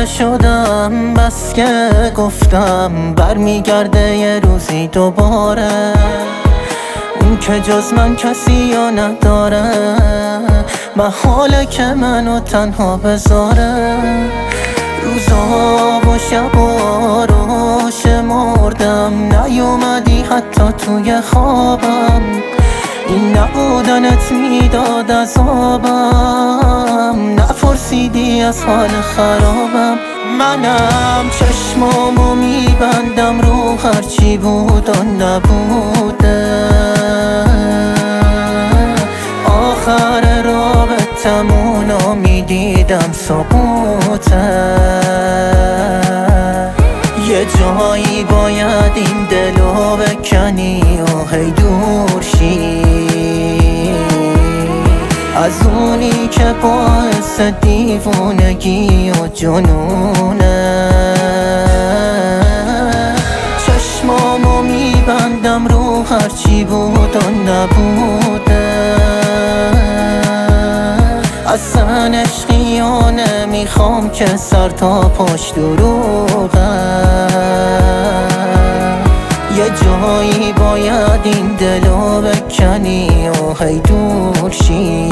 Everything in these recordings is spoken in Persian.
دیوونه شدم، بس که گفتم برمیگرده یه روزی دوباره. اون که جز من کسی یا نداره، محاله که منو تنها بذاره. روزا و شبا رو شمردم، نیومدی حتی توی خوابم. این نبودنت میداد عذابم، نپرسیدی از حال خرابم. منم چشمامو میبندم رو هرچی بود و نبوده. آخر رابطمونو میدیدم سقوطه. یه جایی باید این دلو بکنی و هی دور شی از اونی که باعث دیوونگی و جنونه. چشمامو میبندم رو هرچی بود و نبوده. اصلا عشقی و نمیخوام که سر تا پشت دروغه. یه جایی باید این دلو بکنی و هی دور شی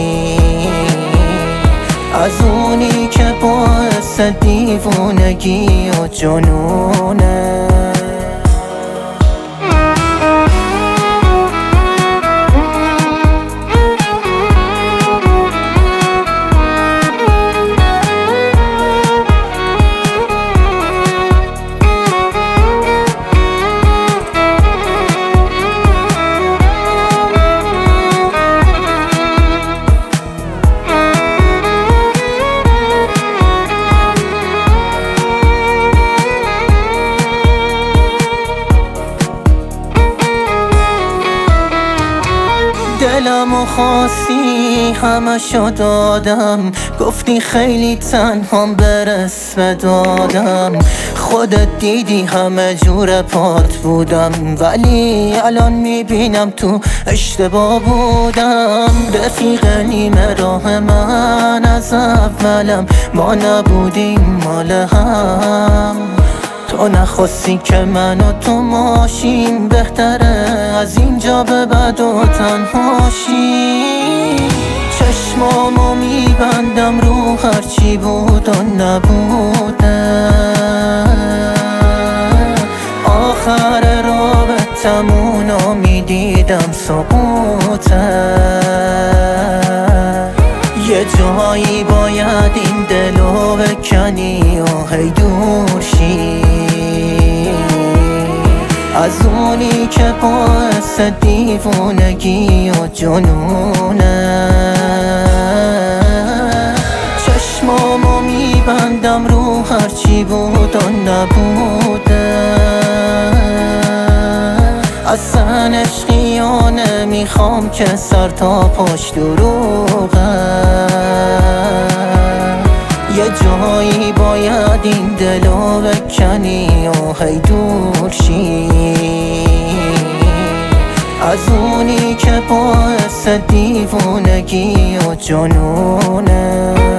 از اونی که باعث دیوونگی و جنونه. دلمو خواستی همشو دادم، گفتی خیلی تنهام برس به دادم. خودت دیدی همه جور پارت بودم، ولی الان میبینم تو اشتباه بودم. رفیق نیمه راه من از اولم، ما نبودیم مال هم. تو نخواستی که من و تو ماشیم، بهتره از اینجا به بعد و تنهاشی. چشمامو میبندم رو هرچی بود و نبوده. آخر رابطمونو میدیدم سقوطه. یه جایی باید این دلو بکنی و هی دور شی از اونی که باعث دیوونگی و جنونه. چشمامو میبندم رو هرچی بود و نبوده. اصلا عشقی و نمیخوام که سر تا پشت دروغه. یه جایی باید این دلو بکنی و هی دور شی از اونی که باعث دیوونگی و جنونه.